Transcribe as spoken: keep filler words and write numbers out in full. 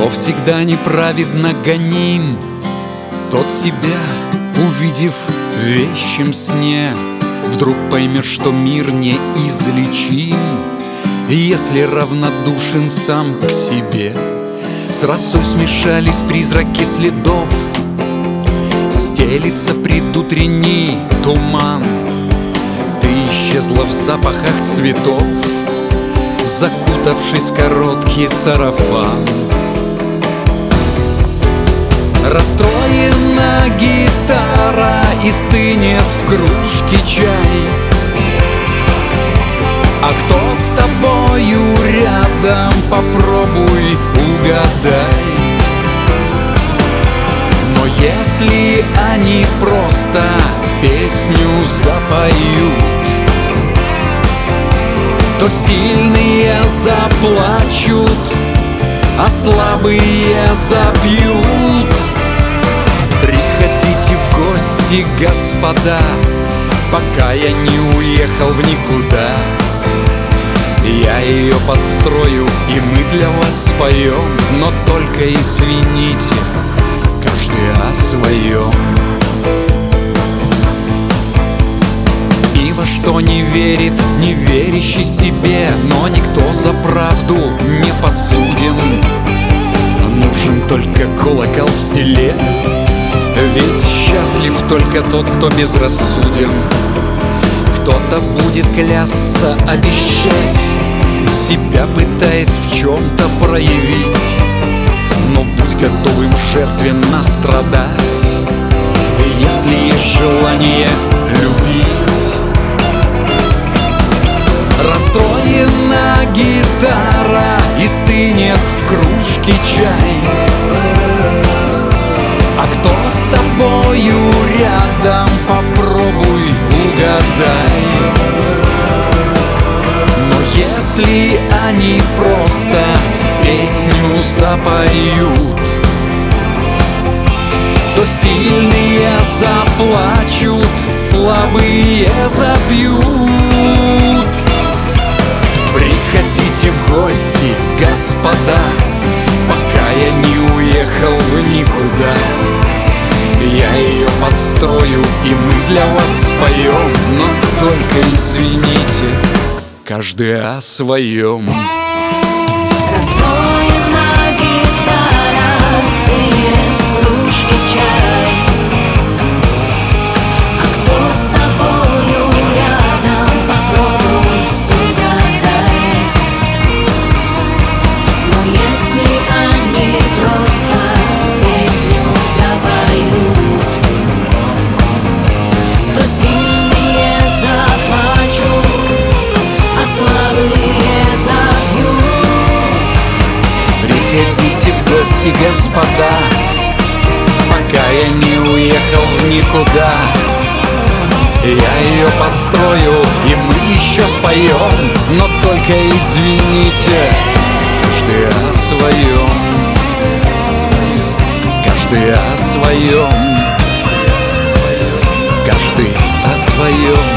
Кто всегда неправедно гоним, тот себя, увидев в вещем сне, вдруг поймет, что мир неизлечим, если равнодушен сам к себе. С росой смешались призраки следов, стелится предутренний туман. Ты исчезла в запахах цветов, закутавшись в короткий сарафан. Расстроена гитара и стынет в кружке чай. А кто с тобою рядом, попробуй угадай. Но если они просто песню запоют, то сильные заплачут, а слабые запьют. Приходите в гости, господа, пока я не уехал в никуда. Я ее подстрою, и мы для вас споем, но только извините, каждый о своем. И во что не верит, не верящий себе, но никто за правду не подсуден. Нужен только колокол в селе, ведь счастлив только тот, кто безрассуден. Кто-то будет клясться, обещать, себя пытаясь в чем-то проявить. Но будь готовым жертве настрадать, если есть желание любить. Расстроена гитара и стынет в кружке чай. А кто с тобою рядом, попробуй угадай. Но если они просто песню запоют, то сильные заплачут, слабые запьют. Приходите в гости, господа, пока я не уехал в никуда. Я ее подстрою, и мы для вас споем, но только извините, каждый о своем. Расстроена гитара, стынет в кружке чай. А кто с тобою рядом, попробуй угадай. Но если они просто песню запоют, то сильные заплачут, а слабые запьют. Приходите в гости, господа, пока я не уехал в никуда. Я ее построю, и мы еще споем, но только извините, каждый о своем. Каждый о своем. Каждый о своем.